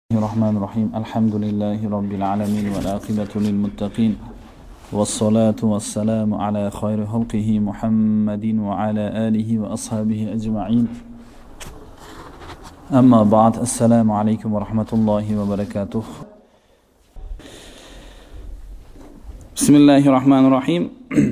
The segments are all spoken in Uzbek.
الرحمن الرحيم الحمد لله رب العالمين والعاقبة للمتقين والصلاة والسلام على خير خلقه محمد وعلى آله وأصحابه أجمعين أما بعد السلام عليكم ورحمة الله وبركاته بسم الله الرحمن الرحيم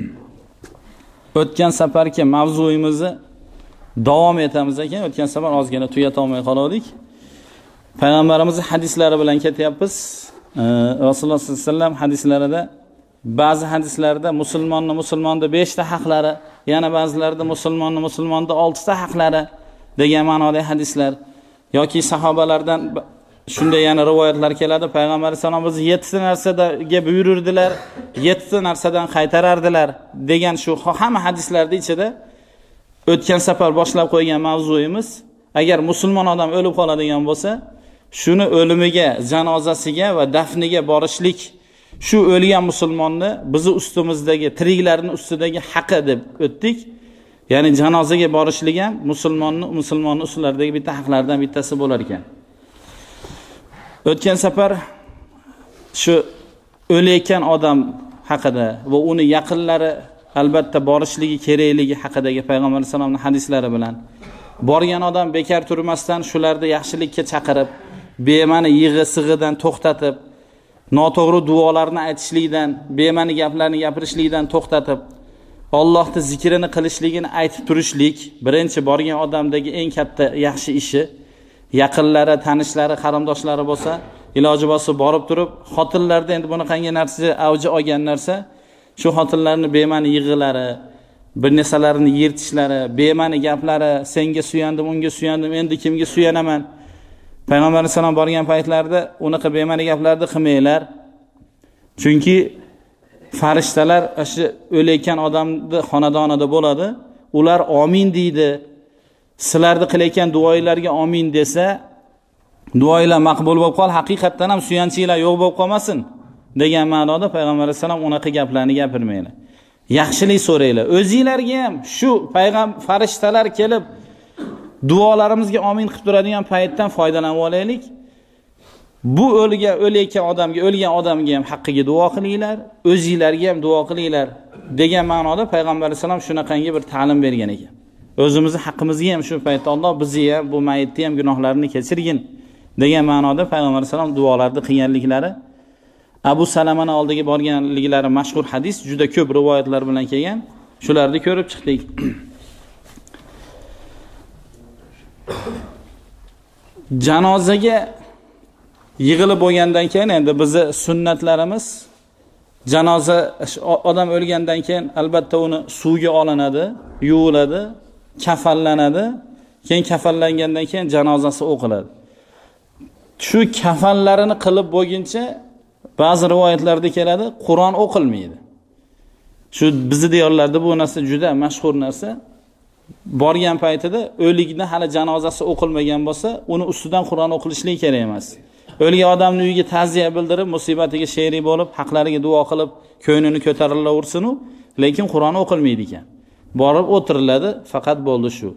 o'tgan safarki mavzuyimizni davom etamiz ekan. O'tgan safar ozgina tugata olmay qoldik. Payg'ambarimiz hadislari bilan ketyapmiz. Rasululloh sollallohu alayhi vasallam hadislarida ba'zi hadislarda musulmonda 5 ta haqlari, yana ba'zilarida musulmonda 6 ta haqlari degan ma'noda hadislar yoki sahobalardan shunday yana rivoyatlar keladi. Payg'ambar sollallohu alayhi vasallam 7 ta narsaga buyururdilar, 7 ta narsadan qaytarardilar degan shu hamma hadislarda ichida o'tgan safar boshlab qo'ygan mavzuyimiz, agar musulmon odam o'lib qoladigan bo'lsa, shuni o'limiga, janozasiga va dafniga borishlik shu o'lgan musulmonni bizi ustimizdagi, tiriklarning ustidagi haqqi deb o'tdik. Ya'ni janozaga borishlik ham musulmonning usullaridagi bitta haqlardan bittasi bo'lar ekan. O'tgan safar shu o'layotgan odam haqida va uni yaqinlari albatta borishligi kerakligi haqidagi Payg'ambar sollallohu alayhi vasallamning hadislari bilan borgan odam bekor turmasdan shularni yaxshilikka chaqirib, bema'ni yig'i-sig'idan to'xtatib, noto'g'ri duolarni aytishlikdan, bema'ni gaplarni gapirishlikdan to'xtatib, Allohning zikrini qilishligini aytib turishlik birinchi borgan odamdagi eng katta yaxshi ishi. Yaqinlari, tanishlari, qarindoshlari bo'lsa, iloji bo'lsa borib turib, xotinlarda endi bunaqangi narsa avji olgan narsa, shu xotinlarni bema'ni yig'ilari, bir narsalarini yirtishlari, bema'ni gaplari, senga suyandim, unga suyandim, endi kimga suyanaman. Payg'ambar sollallohu alayhi vasallam borgan paytlarda unaqa bema'ni gaplarni qilmanglar. Chunki farishtalar shu o'layotgan odamning xonadonida bo'ladi. Ular amin deydi. Sizlarni qilayotgan duolarga amin desa, duolar maqbul bo'lib qol, haqiqatdan ham suyanchinglar yo'q bo'lib qolmasin degan ma'noda Payg'ambar sollallohu alayhi vasallam unaqa gaplarni gapirmanglar. Yaxshilik so'ranglar. O'zingizlarga ham shu farishtalar kelib duolarimizga amin qilib turadigan paytdan foydalanib olaylik. Bu o'layotgan odamga ham haqqiga duo qilinglar, o'zingizlarga ham duo qilinglar degan ma'noda Payg'ambar sollallohu alayhi vasallam shunaqangi bir ta'lim bergan ekan. O'zimizni haqqimizga ham shu paytda Alloh bizni ham, bu mayitni ham gunohlarini kechirgin degan ma'noda Payg'ambar sollallohu alayhi vasallam duolarni qilganliklari, Abu Salamani oldiga borganliklari mashhur hadis, juda ko'p rivoyatlar bilan kelgan. Shularni ko'rib chiqdik. Janozaga yig'ilib bo'lgandan keyin endi bizi sunnatlarimiz, janoza odam o'lgandan keyin albatta uni suvga olinadi, yuviladi, kafanlanadi. Keyin kafanlangandan keyin janozasi o'qiladi. Shu kafanlarini qilib bo'lguncha ba'zi rivoyatlarda keladi, Qur'on o'qilmaydi. Shu bizni diyorlarda bu narsa juda mashhur narsa. Borgan paytida o'likni hali janozasi o'qilmagan bo'lsa, uni ustidan Qur'on o'qilishligi kerak emas. O'lgan odamning uyiga ta'ziya bildirib, musibatiga sherik bo'lib, haqlariga duo qilib, ko'nglini ko'tarilaversin-u, lekin Qur'on o'qilmaydi ekan. Borib o'tiriladi, faqat bo'ldi shu.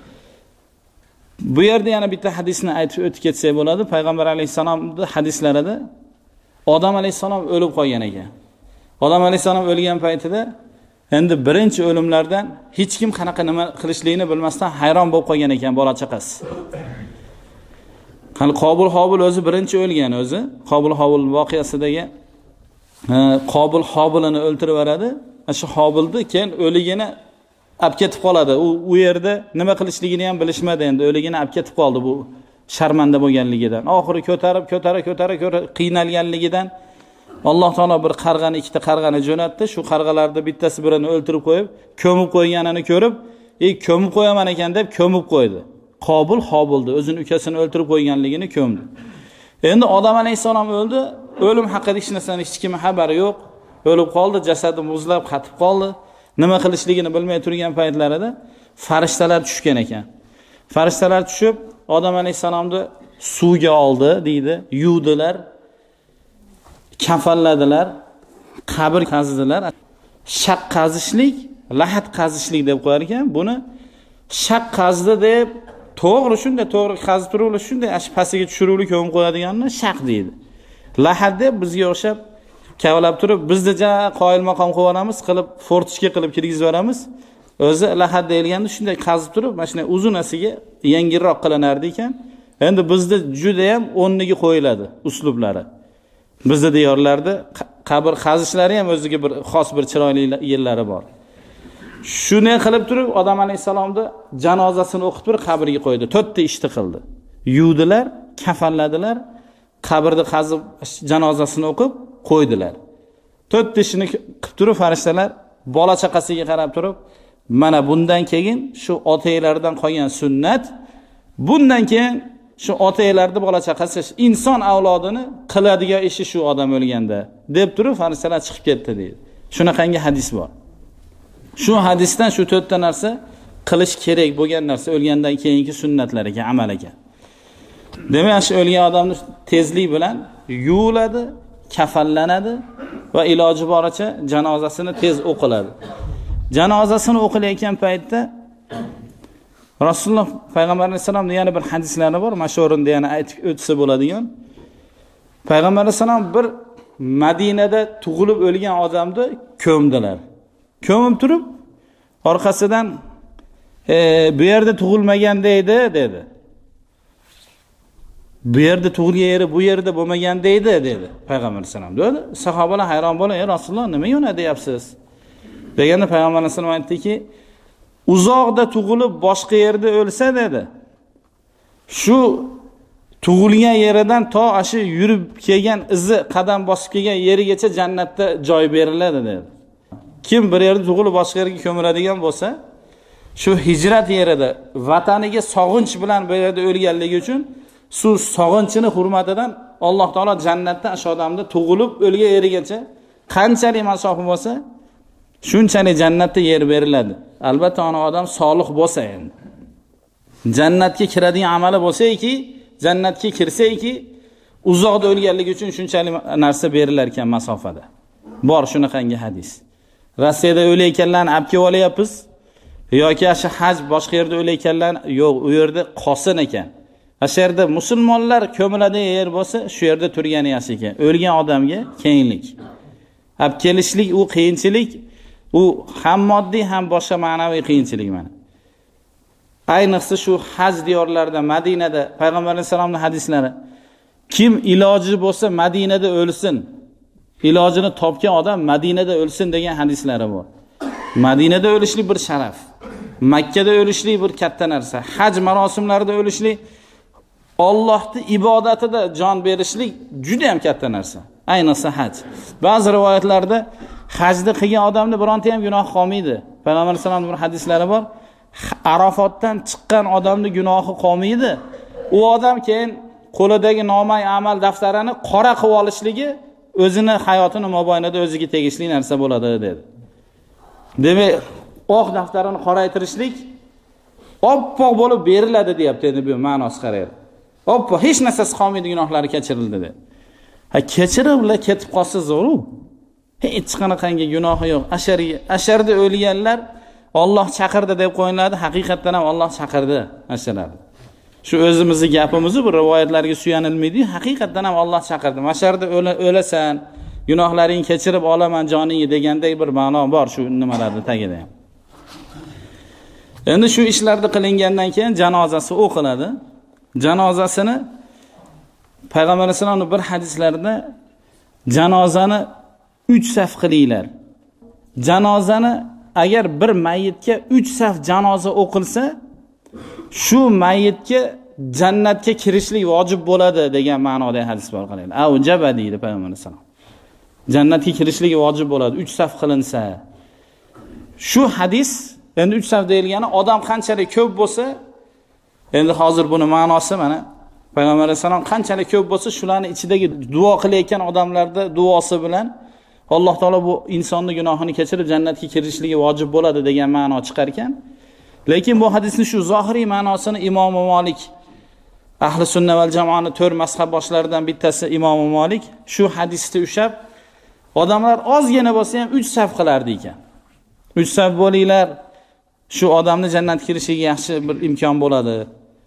Bu yerda yana bitta hadisni aytib o'tib ketsak bo'ladi. Payg'ambar alayhisalomning hadislarida Odam alayhisalom o'lib qolgan ekan. Odam alayhisalom o'lgan paytida endi birinchi o'limlardan hech kim qanaqa nima qilishligini bilmasdan hayron bo'lib qolgan ekan bola chaqasi. Qani Qobil o'zi birinchi o'lgan o'zi. Qobil voqeasidagi Qobil Hobilini o'ltirib beradi. Shu Hobilni keyin o'ligini olib ketib qoladi. U yerda nima qilishligini ham bilishmadi endi. O'ligini olib ketib qoldi bu sharmanda bo'lganligidan. Oxiri ko'tarib qiynalganligidan Alloh taolo bir qarg'ani, ikkita qarg'ani jo'natdi. Shu qarg'alarda bittasi birini o'ltirib qo'yib, ko'mib qo'yganini ko'rib, ko'mib qo'yaman ekan deb ko'mib qo'ydi. Qobil Hobilni o'zini ukasini o'ltirib qo'yganligini ko'mdi. Endi Odam alayhisalom o'ldi. O'lim haqida hech narsaning hech kimning xabari yo'q. O'lib qoldi, jasadi muzlab qatib qoldi. Nima qilishligini bilmay turgan paytlarida farishtalar tushgan ekan. Farishtalar tushib, Odam alayhisalomni suvga oldi deydi, yuvdilar, kafanladilar, qabr qazdilar. Shaq qazishlik, lahat qazishlik deb qo'yar ekan. Buni shaq qazdi deb to'g'ri shunday to'g'ri qazib turuvlar shunday ash pastiga tushiruvlik ko'mib qo'yadiganni shaq deydi. Lahad deb bizga o'xshab kavalab turib bizni qoyil maqom qilib olamiz, qilib fortichka qilib kirgizib olamiz. O'zi lahad deyilganda shunday qazib turib, mana shunday uzunasiga yengilroq qilinardi ekan. Endi bizda juda ham o'rniga qo'yiladi uslublari. Bizda diyorlarda qabr qazishlari ham o'ziga bir xos bir chiroyli yerlari bor. Shuni qilib turib odam alayhisalomni janozasini o'qib turib qabrga qo'ydi. 4 ta ishni qildi. Yuvdilar, kafanladilar, qabrni qazib janozasini o'qib qo'ydilar. 4 ta ishni qilib turib farishtalar bola chaqasiga qarab turib, mana bundan keyin shu otanglardan qolgan sunnat, bundan keyin shu otanglarning bola chaqasi inson avlodini qiladigan ishi shu odam o'lganda deb turib farishtalar chiqib ketdi deydi. Shunaqangi hadis bor. Shu hadisdan shu 4 ta narsa qilish kerak bo'lgan narsa o'lgandan keyingi sunnatlar ekan, amal ekan. Demak, shu o'lgan odamni tezlik bilan yuviladi, kafanlanadi va iloji boricha janozasini tez o'qiladi. Janozasini o'qilayotgan paytda Rasululloh payg'ambar alayhisolamning yana bir hadislari bor, mashhurunda yana aytib o'tsa bo'ladigan. Payg'ambar alayhisolam bir Madinada tug'ilib o'lgan odamni ko'mdilar. Ko'mib turib, orqasidan bu yerda tug'ilmaganda edi dedi. Bu yerda tug'ilgan yeri bu yerda bo'lmaganda edi dedi payg'ambar alayhisolam. Dedi. Sahobalar hayron bo'lib, "Ey Rasululloh, nima yo'na deyapsiz?" Deganda payg'ambar alayhisolam aytdiki, uzoqda tug'ilib boshqa yerda o'lsa dedi. Shu tug'ilgan yeridan to ashi yurib kelgan izi qadam bosib kelgan yerigacha jannatda joy beriladi dedi. Kim bir yerda tug'ilib boshqa yerga ko'miladigan bo'lsa, shu hijrat yerida vataniga sog'inch bilan bu yerda o'lganligi uchun shu sog'inchini hurmatidan Alloh taolo jannatda ash odamni tug'ilib o'lgan yerigacha qanchalik masofa bo'lsa, shunchalik jannatda yer beriladi. Albatta ona odam solih bo'lsa endi. Jannatga kiradigan amali bo'lsa-ki, jannatga kirsa-ki, uzoqda o'lganligi uchun shunchalik narsa berilar ekan masofada. Bor shunaqangi hadis. Rossiyada o'layotganlarni olib kelib olyapmiz yoki ashi haj boshqa yerda o'layotganlarni yo'q, u yerda qosin ekan. Ash yerda musulmonlar ko'miladigan yer bo'lsa, shu yerda turgani yaxshi ekan. O'lgan odamga kenglik. Olib kelishlik u qiyinchilik. U ham moddiy ham boshqa ma'naviy qiyinchilik mana. Ayniqsa shu haj diyorlarida, Madinada payg'ambar alayhisolamning hadislari, kim iloji bo'lsa Madinada o'lsin. Ilojini topgan odam Madinada o'lsin degan hadislari bor. Madinada o'lishlik bir sharaf. Makkada o'lishlik bir katta narsa. Haj marosimlarida o'lishlik, Allohning ibodatida jon berishlik juda ham katta narsa. Ayniqsa haj. Ba'zi rivoyatlarda hajni qilgan odamni bironta ham gunoh qolmaydi. Payg'ambar sollallohu alayhi hadislari bor. Arafotdan chiqqan odamni gunohi qolmaydi. U odam keyin qo'lidagi nomay amal daftarini qora qilib olishligi o'zini hayotini mobaynida o'ziga tegishli narsa bo'ladi dedi. Demak, oq daftarini qoraytirishlik oppoq bo'lib beriladi deyapti endi bu ma'nosi qaraydi. Oppoq hech narsasi qolmaydi, gunohlari kechirildi dedi. Ha, kechiriblar ketib qolsa zo'r-ku. Hech qanaqangi gunohi yo'q. Asharda o'lganlar Alloh chaqirdi deb qo'yiladi. Haqiqatan ham Alloh chaqirdi asharlarni. Shu o'zimizning gapimizni bu rivoyatlarga suyanilmaydi. Haqiqatan ham Alloh chaqirdi. Masharda o'lasan, gunohlaringni kechirib olaman joningni degandek bir ma'no bor shu nimalarning tagida ham. Endi shu ishlarni qilingandan keyin janozasi o'qiladi. Janozasini Payg'ambar sollallohu alayhi bir hadislarida janozani 3 saf qilinglar. Janozani agar bir mayitga 3 saf janoza o'qilsa, shu mayitga jannatga kirishlik vojib bo'ladi degan ma'noda hadis bor qaranglar. Avjaba deydi Payg'ambar sollallohu alayhi. Jannatga kirishlik vojib bo'ladi 3 saf qilinsa. Shu hadis endi 3 saf deyilgani odam qanchalik ko'p bo'lsa, endi hozir buni ma'nosi mana Payg'ambar sollallohu alayhi qanchalik ko'p bo'lsa, shularning ichidagi duo qilayotgan odamlarda duosi bilan Alloh taolo bu insonning gunohini kechirib jannatga kirishligi vojib bo'ladi degan ma'no chiqar ekan. Lekin bu hadisning shu zohiriy ma'nosini Imom Malik, Ahli sunna val jamoaning 4 mazhab boshlaridan bittasi Imom Malik shu hadisni ushab, odamlar ozgina bo'lsa ham 3 saf qilardi ekan. 3 saf bo'linglar, shu odamni jannatga kirishiga yaxshi bir imkon bo'ladi.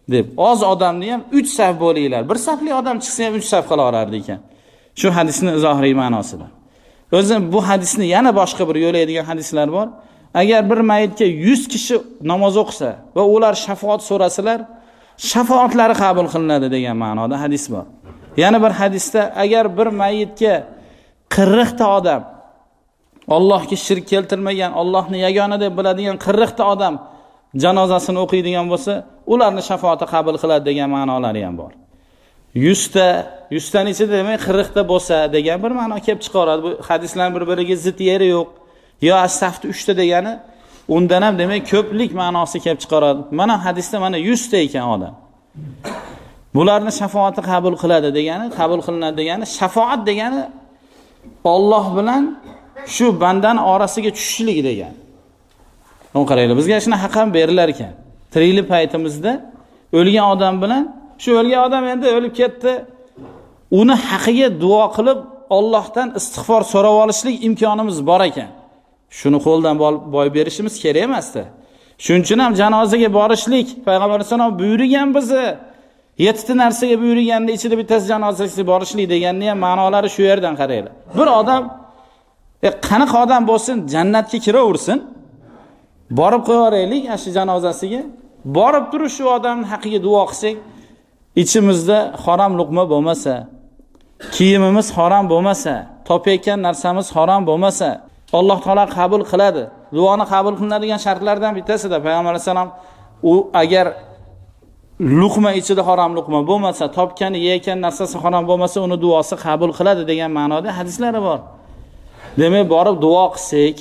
deb. Oz odamni ham 3 saf bo'linglar. Bir safli odam chiqsa ham 3 saf qilaverardi ekan. Shu hadisning zohiriy ma'nosida. O'zi bu hadisni yana boshqa bir yo'laydigan hadislar bor. Agar bir mayitga 100 kishi namoz o'qisa va ular shafaat so'rasalar, shafaatlari qabul qilinadi degan ma'noda hadis bor. Yana bir hadisda agar bir mayitga 40 ta odam Allohga shirk keltirmagan, Allohni yagona deb biladigan 40 ta odam janozasini o'qiydigan bo'lsa, ularning shafaati qabul qiladi degan ma'nolari ham bor. 100 taning ichida demak 40 ta bo'lsa degan bir ma'no kelib chiqaradi. Bu hadislarning bir-biriga zid yeri yo'q. Yo as-safti 3 ta degani undan ham demak ko'plik ma'nosi kelib chiqaradi. Mana hadisda mana 100 ta ekan odam. Bularning shafaati qabul qiladi degani, qabul qilinadi degani, shafaat degani Alloh bilan shu bandan orasiga tushishlik degan. O'n qaranglar, bizga shuna haq ham berilar ekan. Tiriklik paytimizda o'lgan odam bilan shu o'lgan odam endi o'lib ketdi. Uni haqiga duo qilib Allohdan istig'for so'rab olishlik imkonimiz bor ekan. Shuni qo'ldan boy berishimiz kerak emasdi. Shuning uchun ham janozaga borishlik Payg'ambar sollallohu alayhi vasallam buyurgan bizni. 7 ta narsaga buyurganda ichida bittasi janozasiga borishlik deganning ham ma'nolari shu yerdan qaranglar. Bir odam qanaqa odam bo'lsin, jannatga kiraversin. Borib qo'yaraylik shu janozasiga. Borib turib shu odamning haqiga duo qilsak, ichimizda harom luqma bo'lmasa, kiyimimiz harom bo'lmasa, topayotgan narsamiz harom bo'lmasa, Alloh taolo qabul qiladi. Duoni qabul qilinadigan shartlardan bittasida Payg'ambar vasallam u agar luqma ichida harom luqma bo'lmasa, topgani yeyotgan narsasi harom bo'lmasa, uni duosi qabul qiladi degan ma'noda hadislari bor. Demak, borib duo qilsak,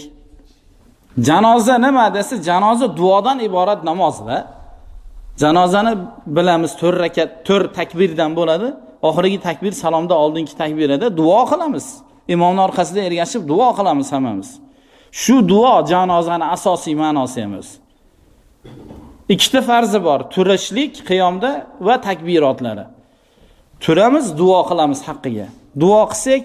janoza nima desa, janoza duodan iborat namozda. Janozani bilamiz 4 rakat, 4 takbirdan bo'ladi. Oxirgi takbir salomda oldingi takbirada duo qilamiz. Imomning orqasida ergashib duo qilamiz hammamiz. Shu duo janozani asosiy ma'nosi emas. Ikkita farzi bor: turishlik qiyomda va takbirotlari. Turamiz, duo qilamiz haqqiga. Duo qilsak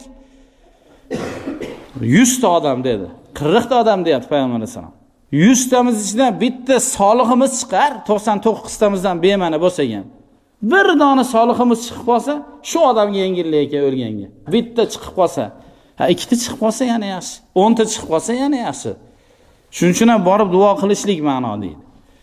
100 ta odam dedi. 40 ta odam deyapti Payg'ambar vasallam. 100 tamiz ichidan bitta solihimiz chiqar, 99 tamizdan bema'ni bo'lsa ham. Bir dona solihimiz chiqib qolsa, shu odamga yengillik ekan o'lganga. Bitta chiqib qolsa, ikkita chiqib qolsa yana yaxshi. 10 ta chiqib qolsa yana yaxshi. Shuning uchun ham borib duo qilishlik ma'no deydi.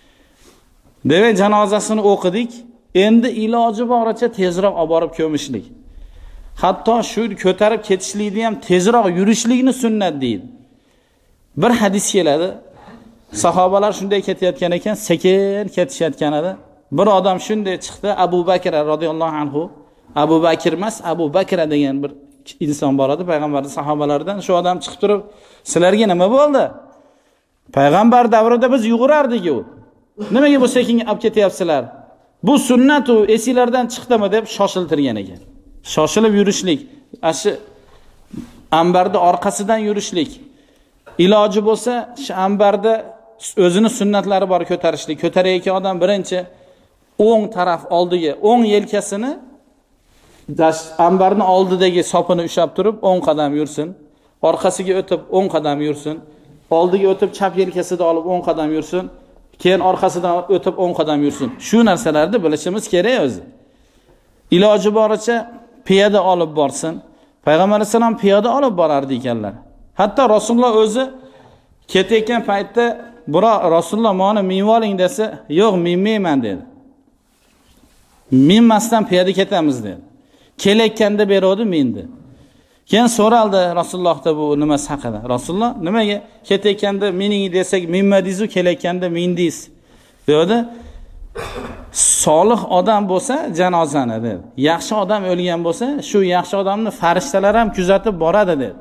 Demak, janozasini o'qidik. Endi iloji boricha tezroq olib borib ko'mishlik. Hatto shu ko'tarib ketishlikni ham tezroq yurishlikni sunnat deydi. Bir hadis keladi. Sahobalar shunday ketayotgan ekan, sekin ketishayotgan edi. Bir odam shunday chiqdi, Abu Bakr radhiyallohu anhu. Abu Bakr emas, Abu Bakr degan bir inson bor edi payg'ambarning sahobalaridan. Shu odam chiqib turib, "Sizlarga nima bo'ldi? Payg'ambar davrida biz yugurardik-ku. Nimaga bu sekin olib ketyapsizlar? Bu sunnat u, esinglardan chiqdimi?" deb shoshiltirgan ekan. Shoshilib yurishlik, ashi ambarda orqasidan yurishlik. Iloji bo'lsa, shu ambarda o'zini sunnatlari bor ko'tarishlik. Ko'tarayotgan odam birinchi o'ng taraf oldiga, o'ng yelkasini ambarning oldidagi sopini ushlab turib, 10 qadam yursin. Orqasiga o'tib 10 qadam yursin. Oldiga o'tib chap yelkasida olib 10 qadam yursin. Keyin orqasidan o'tib 10 qadam yursin. Shu narsalarni bilishimiz kerak o'zi. Iloji boricha piyoda olib borsin. Payg'ambar vasallam piyoda olib borardi ekanlar. Hatto Rasululloh o'zi ketayotgan paytda Rasululloh meni minvoling desa, "Yo'q, minmayman" dedi. Minmasdan piyoda ketamiz dedi. Kelayotganda berodi mindi. Keyin so'raldi Rasulullohda bu nima haqida. Rasululloh nimaga ketayotganda mening desak minmadingiz-ku, kelayotganda mindingiz dedi. Solih odam bo'lsa janozani dedi. Yaxshi odam o'lgan bo'lsa, shu yaxshi odamni farishtalar ham kuzatib boradi dedi.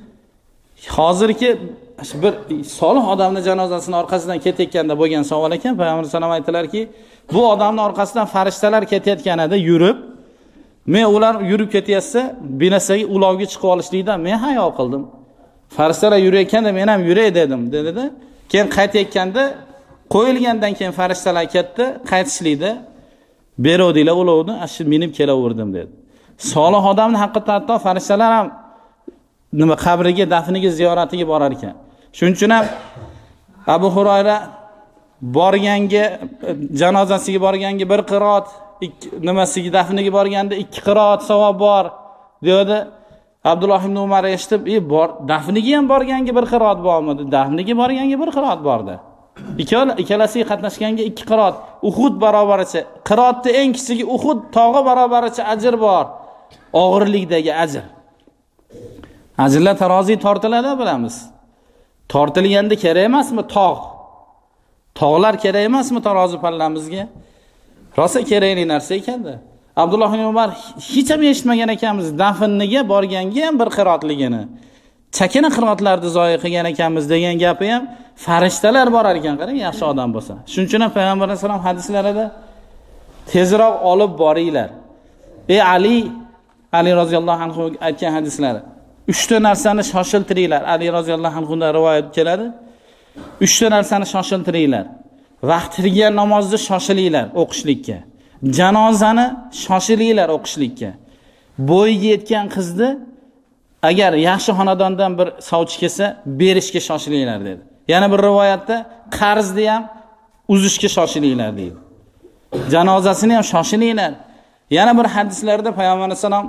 Hozirki bir solih odamning janozasini orqasidan ketayotganda bo'lgan savol ekan, Payg'ambar sollallohu alayhi vasallam aytdilarki, bu odamning orqasidan farishtalar ketayotganida yurib, men ular yurib ketayotsa, binasaga ulovga chiqib olishlikdan men hayo qildim. Farishtalar yurayotganda men ham yuray dedim, dedi-da. Keyin qaytayotganda qo'yilgandan keyin farishtalar ketdi, qaytishlikda berodinglar ulovni, ashi minib kelaverdim dedi. Solih odamning haqiqatda hatto farishtalar ham nima qabriga, dafniga, ziyoratiga borar ekan. Shuning uchun ham Abu Hurayra borganga janozasiga borganga 1 qiroat, nimasiga dafniga borganda 2 qiroat savob bor dedi. Abdulloh ibn Umar eshitib, bor, dafniga ham borganga 1 qiroat bormi? Dafniga borganga 1 qiroat bordi. Ikkalasiga qatnashganga 2 qiroat, Uhud barobaricha. Qiroatning eng kichigi Uhud tog'i barobaricha ajr bor. Og'irlikdagi ajr. Ajrlar taroziy tortiladi, bilamiz. Tortilganda kerak emasmi tog'? Tog'lar kerak emasmi tarozi pallamizga? Rosa kerakli narsa ekanda. Abdulloh ibn Umar hech ham eshitmagan ekanmiz dafniga borganga ham 1 qiroatligini. Chakana qiroatlarni zoya qilgan ekanmiz degan gapi ham farishtalar borar ekan, qarang, yaxshi odam bo'lsa. Shuning uchun ham payg'ambar vasallam hadislarida tezroq olib boringlar. Ey Ali roziyallohu anhu aytgan hadislari. 3 ta narsani shoshiltiringlar. Ali roziyallohu anhudan rivoyat keladi. 3 ta narsani shoshiltiringlar. Vaqtiga namozni shoshilinglar o'qishlikka. Janozani shoshilinglar o'qishlikka. Bo'yiga yetgan qizni agar yaxshi xonadondan bir sovchi kelsa, berishga shoshilinglar dedi. Yana bir rivoyatda qarzni ham uzishga shoshilinglar dedi. Janozasini ham shoshilinglar. Yana bir hadislarda payg'ambar vasallam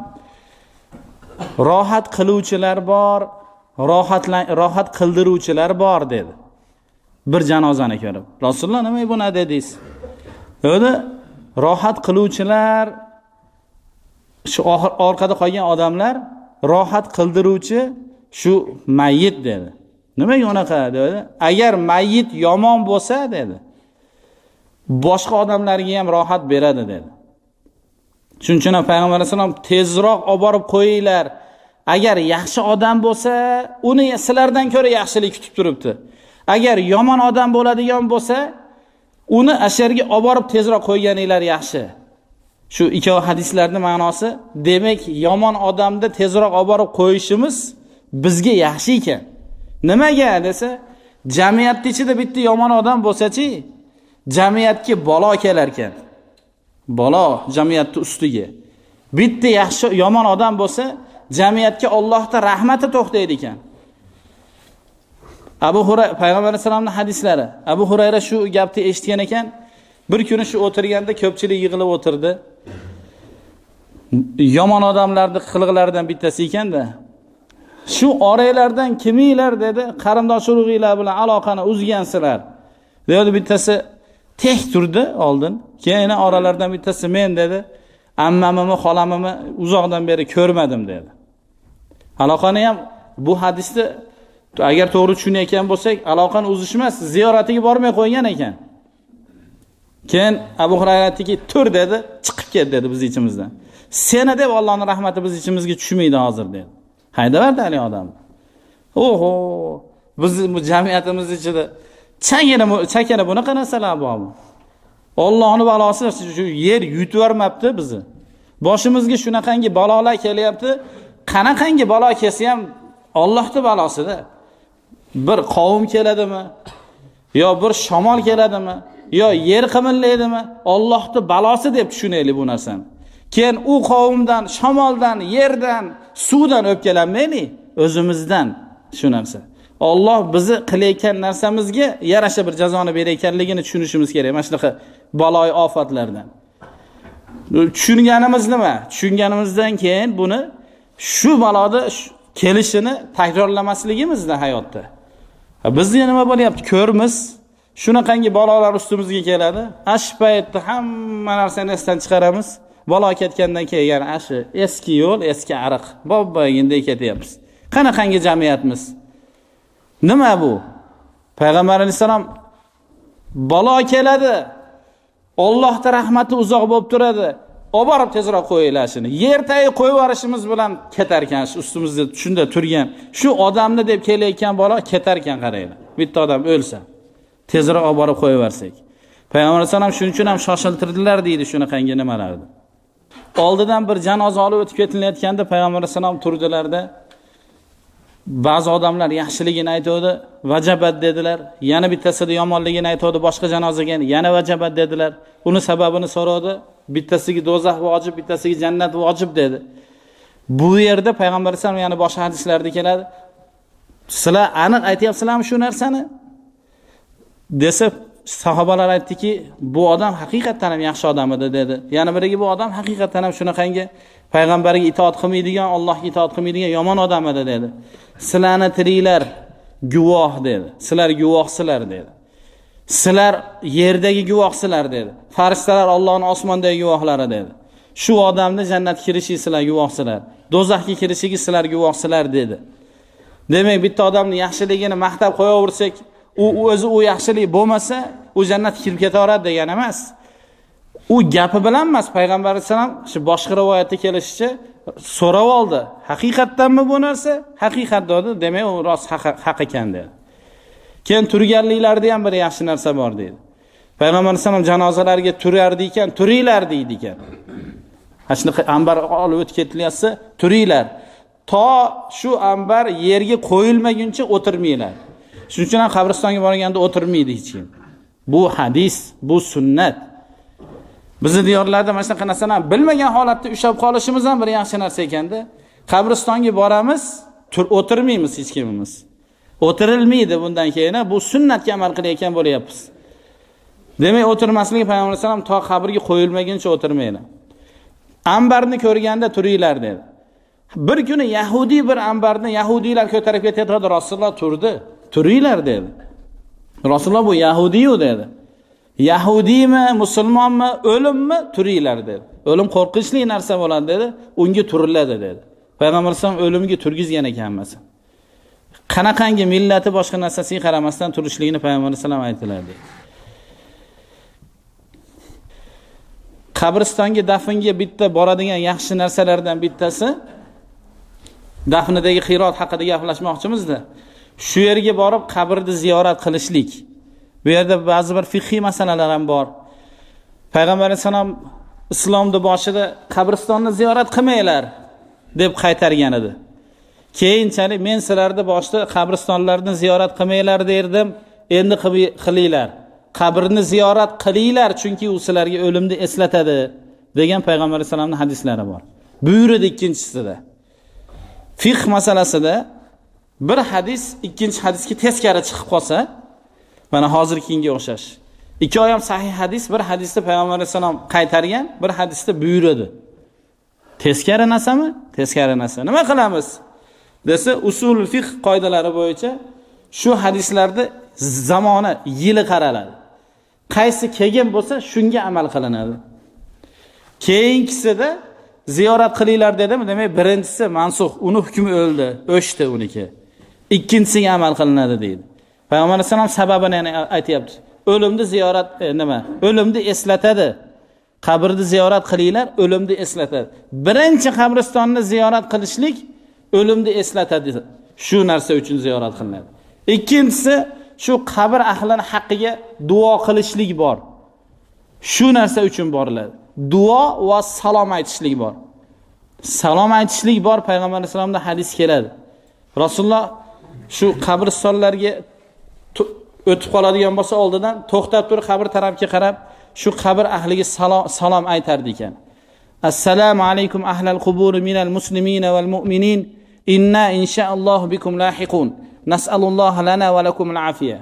rohat qiluvchilar bor, rohat qildiruvchilar bor dedi. Bir janozani ko'rib. Rasululloh nima buni dedingiz? O'zi rohat qiluvchilar shu orqada qolgan odamlar, rohat qildiruvchi shu mayyit dedi. Nimaga unaqa dedi? Agar mayyit yomon bo'lsa dedi, boshqa odamlarga ham rohat beradi dedi. Shuning uchun payg'ambar vasallam tezroq olib borib qo'yinglar. Agar yaxshi odam bo'lsa, uni sizlardan ko'ra yaxshilik kutib turibdi. Agar yomon odam bo'ladigan bo'lsa, uni asharga olib borib tezroq qo'yganinglar yaxshi. Shu ikkovi hadislarning ma'nosi, demak, yomon odamni tezroq olib borib qo'yishimiz bizga yaxshi ekan. Nimaga desa, jamiyatning ichida bitta yomon odam bo'lsa-chi, jamiyatga balo kelar ekan. Balo jamiyatning ustiga. Bitta yaxshi yomon odam bo'lsa, jamiyatga Allohning rahmati to'xtaydi ekan. Abu Hurayra payg'ambar vasallamning hadislari. Abu Hurayra shu gapni eshitgan ekan. Bir kuni shu o'tirganda ko'pchilik yig'ilib o'tirdi. Yomon odamlarning qiliqlaridan bittasi ekanda. Shu oranglardan kiminglar dedi, qarindosh urug'inglar bilan aloqani uzgansizlar. Dedi bittasi tek turdi oldin. Keyin oralardan bittasi men dedi, ammamni, xolamimni uzoqdan beri ko'rmadim dedi. Aloqani ham bu hadisda agar to'g'ri tushunayotgan bo'lsak, aloqani uzish emas, ziyoratiga bormay qo'ygan ekan. Keyin Abu Hurayra aytdiki, "Tur" dedi, "Chiqib ket" dedi biz ichimizdan. "Seni deb Allohning rahmati biz ichimizga tushmaydi hozir" dedi. Haydaverdi hali odam. Oho, biz bu jamiyatimiz ichida chakana bunaqa narsalar bormi? Allohning balosi shu yer yutib yormabdi bizni. Boshimizga shunaqangi balolar kelyapti. Qanaqangi balo kelsa ham Allohning balosida. Bir qavm keladimi? Yo bir shamol keladimi? Yo yer qimirlaydimi? Allohning balosi deb tushunaylik bu narsani. Keyin u qavmdan, shamoldan, yerdan, suvdan o'pkalanmaylik, o'zimizdan shu narsa. Alloh bizni qilayotgan narsamizga yarasha bir jazoni berayotganligini tushunishimiz kerak. Mana shunaqa baloy ofatlardan. Tushunganimiz nima? Tushunganimizdan keyin buni shu baloni kelishini takrorlamasligimizda hayotda. Bizga nima bo'lyapti? Ko'rmiz, shunaqangi balolar ustimizga keladi. Ash paytda hamma narsani esdan chiqaramiz. Balo ketgandan keyin ashi eski yo'l, eski ariq, bobboyinday ketyapmiz. Qanaqangi jamiyatmiz? Nima bu? Payg'ambar alayhisalom balo keladi. Allohning rahmati uzoq bo'lib turadi. Olib borib tezroq qo'yinglar shuni. Yer tayi qo'yib yuborishimiz bilan ketar ekan, ustimizda shunda turgan. Shu odamni deb kelayotgan balo ketar ekan, qaranglar. Bitta odam o'lsa, tezroq olib borib qo'yib yuborsak. Payg'ambar alayhisalom shuning uchun ham shoshiltirdilar deydi shunaqangi nimalarni. Oldidan bir janoza olib o'tib ketilayotganda payg'ambar alayhisalom turdilarda. Ba'zi odamlar yaxshiligini aytdi, vajabat dedilar. Yana bittasida yomonligini aytdi, boshqa janozaga yana vajabat dedilar. Uni sababini so'radi. Bittasiga do'zax vojib, bittasiga jannat vojib dedi. Bu yerda payg'ambar alayhisalom yana boshqa hadislarda keladi. Sizlar aniq aytyapsizlarmi shu narsani? Desa, sahobalar aytdiki, bu odam haqiqatan ham yaxshi odam edi dedi. Yana biriga bu odam haqiqatan ham shunaqangi payg'ambarga itoat qilmaydigan, Allohga itoat qilmaydigan yomon odam edi dedi. Sizlarni tiriklar guvoh dedi. Sizlar guvohsizlar dedi. Sizlar yerdagi guvohsizlar dedi. Farishtalar Allohning osmondagi guvohlari dedi. Shu odamni jannatga kirishiga sizlar guvohsizlar. Do'zaxga kirishiga sizlar guvohsizlar dedi. Demak, bitta odamning yaxshiligini maqtab qo'yaversak, u o'zi u yaxshilik bo'lmasa, u jannatga kirib ketaveradi degani emas. U gapi bilan emas, payg'ambar vasallam shu boshqa rivoyatda kelishicha so'rab oldi. Haqiqatdanmi bu narsa? Haqiqat dedi. Demak, u rost haq ekan dedi. Keyin turganliklarda ham bir yaxshi narsa bor dedi. Payg'ambar vasallam janozalarga turardi ekan, turinglar deydi ekan. Hashni ambar olib o'tib ketilyapsa, turinglar. To shu ambar yerga qo'yilmaguncha o'tirmanglar. Shuning uchun ham qabristonga borganda o'tirmaydi hech kim. Bu hadis, bu sunnat. Bizning diyorlarda mana shunaqa narsalarni bilmagan holatda ushab qolishimiz ham bir yaxshi narsa ekanda. Qabristonga boramiz, o'tirmaymiz hech kimimiz. O'tirilmaydi bundan keyin, bu sunnatga amal qilayotgan bo'lyapmiz. Demak, o'tirmasligi payg'ambar vasallam to qabrga qo'yilmaguncha o'tirmaydi. Ambarni ko'rganda turinglar dedi. Bir kuni Yahudi bir ambarni Yahudiylar ko'tarib ketayotdi, Rasululloh turdi. Turinglar dedi. Rasululloh bu Yahudiy-yu dedi. Yahudiymi, musulmonmi, o'limmi? Turinglar dedi. O'lim qo'rqinchli narsa bo'ladi dedi. Unga turiladi dedi. Payg'ambar vasallam o'limga turgizgan ekanmas. Qanaqangi millati boshqa narsasiga qaramasdan turishligini payg'ambar vasallam aytdilar. Qabristonga dafnga bitta boradigan yaxshi narsalardan bittasi dafnidagi xirat haqida gaplashmoqchimizda. Shu yerga borib qabrni ziyorat qilishlik. Bu yerda ba'zi bir fiqhiy masalalar ham bor. Payg'ambar vasallam islomning boshida qabristonni ziyorat qilmanglar deb qaytargan edi. Keyinchalik men sizlarni boshida qabristonlarni ziyorat qilmanglar derdim, endi qilinglar. Qabrni ziyorat qilinglar chunki u sizlarga o'limni eslatadi degan payg'ambar vasallamning hadislari bor. Buyurdi ikkinchisida. Fiqh masalasida bir hadis ikkinchi hadisga teskari chiqib qolsa, mana hozirgiga o'xshash. Ikki oyam sahih hadis, bir hadisda payg'ambar vasallam qaytargan, bir hadisda buyurdi. Teskari narsami? Teskari narsa. Nima qilamiz? Desa, usul fiqh qoidalari bo'yicha shu hadislarda zamoni, yili qaraladi. Qaysi kelgan bo'lsa, shunga amal qilinadi. Keyingisida ziyorat qilinglar dedimi? Demak, birinchisi mansux, uni hukmi o'ldi, o'chdi uniki. Ikkinchisiga amal qilinadi deydi. Payg'ambar vasallam sababini aytayapti. O'limni ziyorat nima? O'limni eslatadi. Qabrni ziyorat qilinglar, o'limni eslatadi. Birinchi qabristonni ziyorat qilishlik o'limni eslatadi. Shu narsa uchun ziyorat qilinadi. Ikkinchisi shu qabr ahlining haqqiga duo qilishlik bor. Shu narsa uchun boriladi. Duo va salom aytishlik bor. Salom aytishlik bor, payg'ambar vasallamda hadis keladi. Rasululloh shu qabristonlarga o'tib qoladigan bo'lsa oldidan to'xtab turib qabr tarafga qarab shu qabr ahliga salom aytardi ekan. Assalomu alaykum ahlal qubur minal muslimin val mu'minin inna inshaalloh bikum lahiqun. Nas'alulloh lana va lakum al-afiya.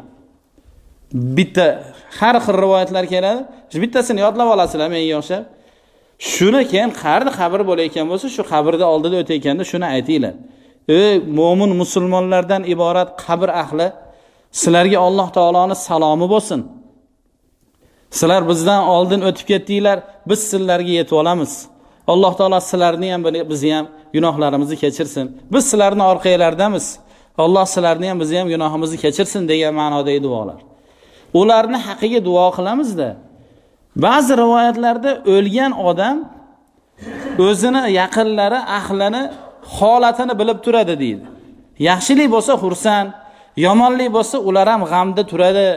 Bitta har xil rivoyatlar keladi. Bittasini yodlab olasizlar menga o'xshab. Shuni keyin qayerda qabr bo'layotgan bo'lsa, shu qabrda oldida o'tayotganda shuni aytinglar. Ey mo'min musulmonlardan iborat qabr ahli, sizlarga Alloh taoloning salomi bo'lsin. Sizlar bizdan oldin o'tib ketdinglar, biz sizlarga yetib olamiz. Alloh taolo sizlarni ham, bizni ham gunohlarimizni kechirsin. Biz sizlarning orqanglardamiz. Alloh sizlarni ham, bizni ham gunohimizni kechirsin degan ma'nodagi duolar. Ularni haqqiga duo qilamiz-da. Ba'zi rivoyatlarda o'lgan odam o'zini yaqinlari, ahlini holatini bilib turadi deydi. Yaxshilik bo'lsa xursand, yomonlik bo'lsa ular ham g'amda turadi.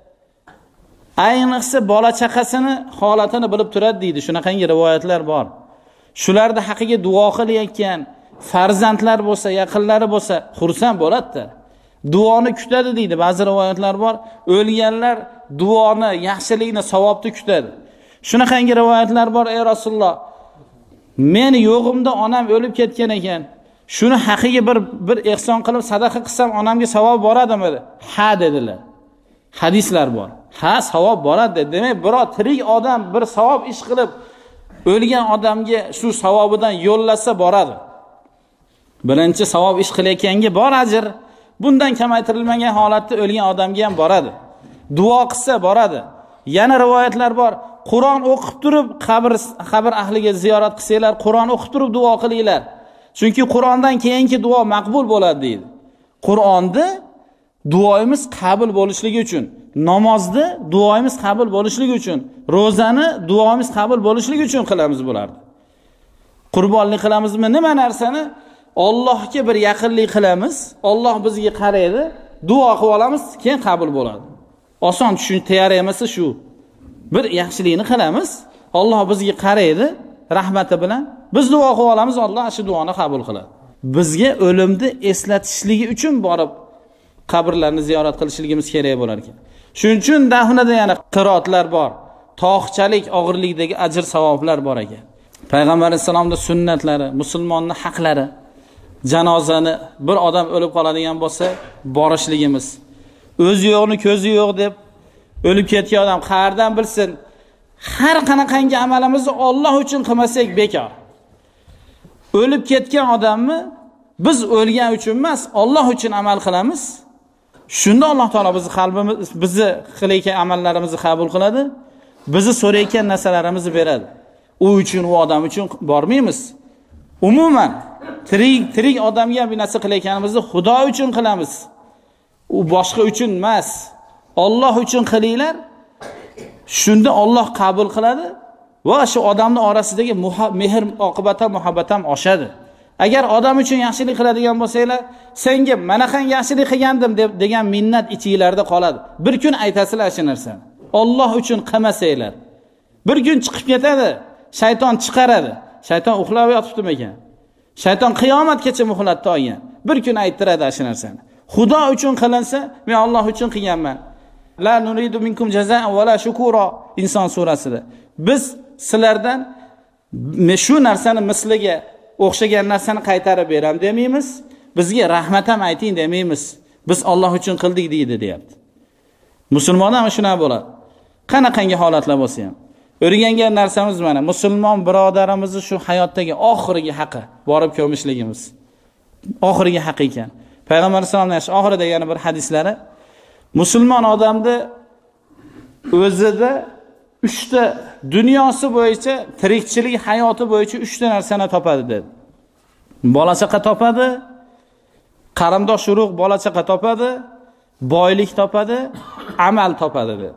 Ayniqsa bola chaqasini holatini bilib turadi deydi. Shunaqangi rivoyatlar bor. Shularda haqqiga duo qilayotgan farzandlar bo'lsa, yaqinlari bo'lsa, xursand bo'ladi-da. Duoni kutadi deydi. Ba'zi rivoyatlar bor. O'lganlar duoni, yaxshilikni, savobni kutadi. Shunaqangi rivoyatlar bor, ey Rasululloh. Men yo'g'imda onam o'lib ketgan ekan. Shuni haqqiga bir ehson qilib sadaqa qilsam onamga savob boradimi? Ha dedilar. hadislar bor. Ha, savob boradi. Demak, biror tirik odam bir savob ish qilib o'lgan odamga shu savobidan yo'llasa boradi. Birinchi savob ish qilayotganga bor ajr. Bundan kamaytirilmagan holatda o'lgan odamga ham boradi. Duo qilsa boradi. Yana rivoyatlar bor. Qur'on o'qib turib qabr ahliga ziyorat qilsanglar, Qur'on o'qib turib duo qilinglar. Chunki Qur'ondan keyingi duo maqbul bo'ladi deydi. Qur'onda duoimiz qabul bo'lishligi uchun, namozda duoimiz qabul bo'lishligi uchun, ro'zani duoimiz qabul bo'lishligi uchun qilamiz bularni. Qurbonlik qilamizmi nima narsani? Allohga bir yaqinlik qilamiz. Alloh bizga qaraydi, duo qilib olamiz, keyin qabul bo'ladi. Oson tushuntirar emasi shu. Bir yaxshilikni qilamiz, Alloh bizga qaraydi, rahmati bilan biz duo qilib olamiz, Alloh shu duoni qabul qiladi. Bizga o'limni eslatishligi uchun borib qabrlarni ziyorat qilishligimiz kerak bo'lar ekan. Shuning uchun dafnada yana qiroatlar bor. To'xchalik og'irlikdagi ajr savoblar bor ekan. Payg'ambar alayhisolamning sunnatlari, musulmonning haqlari, janozani bir odam o'lib qoladigan bo'lsa, borishligimiz. O'zi yo'qni ko'zi yo'q deb o'lib ketgan odam qayerdan bilsin? Har qanaqangi amalimizni Alloh uchun qilmasak bekor. O'lib ketgan odamni biz o'lgan uchun emas, Alloh uchun amal qilamiz. Shunda Alloh taolo bizni qilayotgan amallarimizni qabul qiladi, bizni so'rayotgan narsalarimizni beradi. U uchun, u odam uchun bormaymiz. Umuman tirik odamga bir narsa qilayotganimizni Xudo uchun qilamiz. U boshqa uchun emas. Alloh uchun qilinglar. Shunda Alloh qabul qiladi va shu odamning orasidagi mehr, oqibat ham muhabbat ham oshadi. Agar odam uchun yaxshilik qiladigan bo'lsanglar, senga mana qanday yaxshilik qilgandim degan minnat ichingizlarda qoladi. Bir kun aytasizlar shu narsani. Alloh uchun qilmasanglar, bir kun chiqib ketadi, shayton chiqaradi. Shayton uxlab yotibdimi ekan? Shayton qiyomatgacha muhlatda olgan. Bir kun ayttiradi shu narsani. Xudo uchun qilinsa, men Alloh uchun qilganman. La nuridu minkum jazaa'an va la shukura. Inson surasida. Biz sizlardan shu narsani misliga o'xshagan narsani qaytarib beram demaymiz. Bizga rahmat ham ayting demaymiz. Biz Alloh uchun qildik deyapti. Musulmonlar ham shunday bo'ladi. Qanaqangi holatlar bo'lsa ham. O'rgangan narsamiz mana musulmon birodarimizni shu hayotdagi oxirgi haqqi borib ko'mishligimiz. Oxirgi haqqi ekan. Payg'ambar sollallohu alayhi vasallam oxirida yana bir hadislari musulmon odamni o'zida 3 ta dunyosi bo'yicha, tirikchilik hayoti bo'yicha 3 ta narsani topadi dedi. Bola chaqa topadi, qarindosh urug' bola chaqa topadi, boylik topadi, amal topadi dedi.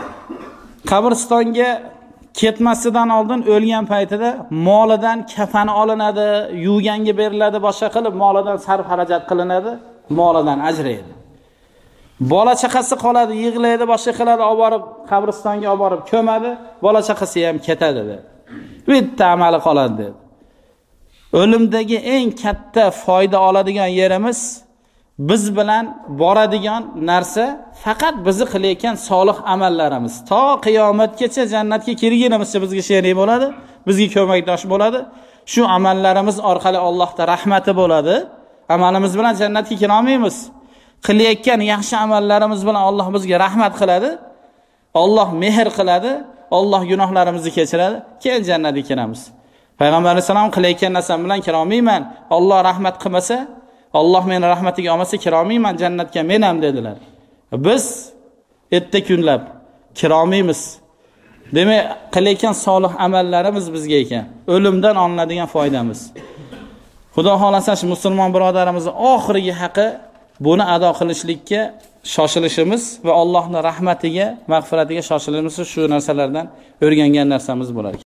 Qabristonga ketmasidan oldin o'lgan paytida molidan kafani olinadi, yuvganga beriladi, boshqa qilib molidan sarf xarajat qilinadi, molidan ajraydi. Bola chaqasi qoladi, yig'laydi, boshqa qiladi, olib borib qabristonga olib borib ko'madi, bola chaqasi ham ketadi dedi. Bitta amali qoladi dedi. O'limdagi eng katta foyda oladigan yerimiz biz bilan boradigan narsa faqat bizni qilayotgan solih amallarimiz. To qiyomatgacha jannatga kirganimizcha bizga sherik bo'ladi, bizga ko'makdosh bo'ladi. Shu amallarimiz orqali Allohning rahmati bo'ladi. Amalimiz bilan jannatga kira olmaymiz. Qilayotgan yaxshi amallarimiz bilan Alloh bizga rahmat qiladi. Alloh mehr qiladi. Alloh gunohlarimizni kechiradi. Keyin jannatga kiramiz. Payg'ambar alayhisalom qilayotgan narsam bilan kira olmayman. Alloh rahmat qilmasa, Alloh meni rahmatiga olmasa kira olmayman jannatga men ham dedilar. Biz erta kunlab kira olmaymiz. Demak, qilayotgan solih amallarimiz bizga ekan. O'limdan olinadigan foydamiz. Xudo xolasa shu musulmon birodarimizning oxirgi haqqi buni ado qilishlikka shoshilishimiz va Allohning rahmatiga, mag'firatiga shoshilishimiz shu narsalardan o'rgangan narsamiz bo'lar.